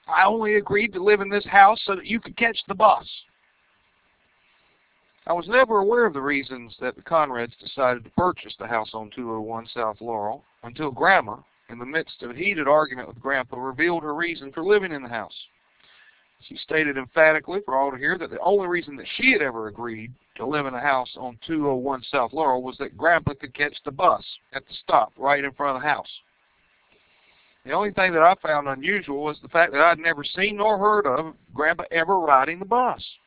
I only agreed to live in this house so that you could catch the bus. I was never aware of the reasons that the Conrads decided to purchase the house on 201 South Laurel until Grandma, in the midst of a heated argument with Grandpa, revealed her reason for living in the house. She stated emphatically for all to hear that the only reason that she had ever agreed to live in a house on 201 South Laurel was that Grandpa could catch the bus at the stop right in front of the house. The only thing that I found unusual was the fact that I'd never seen nor heard of Grandpa ever riding the bus.